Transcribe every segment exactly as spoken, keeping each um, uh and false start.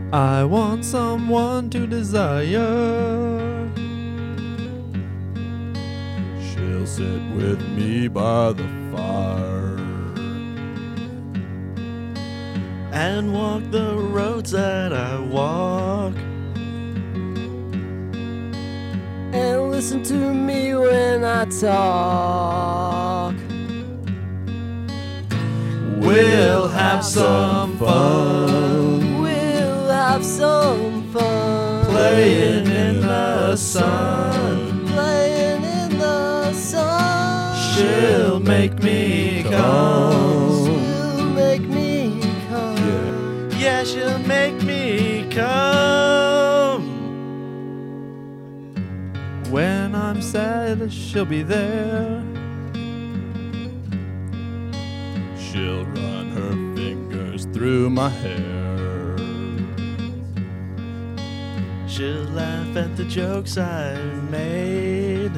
I want someone to desire. She'll sit with me by the fire and walk the roads that I walk, and listen to me when I talk. We'll have some fun, We'll have some fun, playing in the sun. playing in the sun. She'll make me come. She'll make me come. yeah, she'll make me come. When I'm sad, she'll be there. She'll run her fingers through my hair. She'll laugh at the jokes I've made.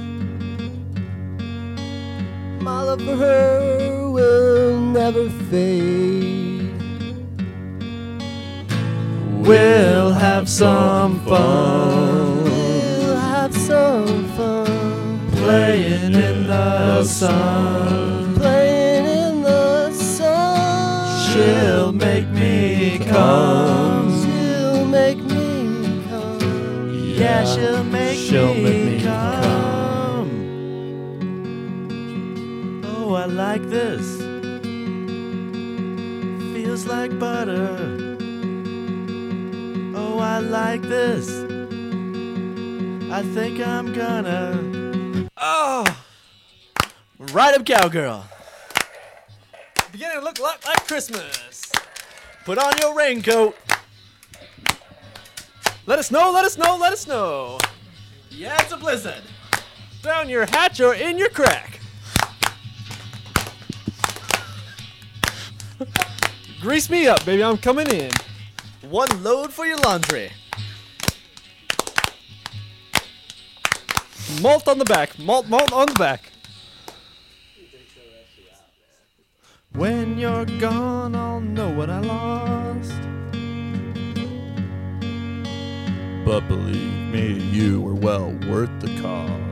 My love for her will never fade. We'll have some fun, We'll have some fun, playing in the sun. playing in the sun. She'll make me come. She'll make me come. Yeah, she'll make She'll me, make me come. Oh, I like this. Feels like butter. Oh, I like this. I think I'm gonna. Oh, ride up, cowgirl. Beginning to look like, like Christmas. Put on your raincoat. Let us know, let us know, let us know. Yeah, it's a blizzard. Down your hatch or in your crack. Grease me up, baby, I'm coming in. One load for your laundry. Malt on the back, malt, malt on the back. When you're gone, I'll know what I lost. But believe me, you were well worth the cost.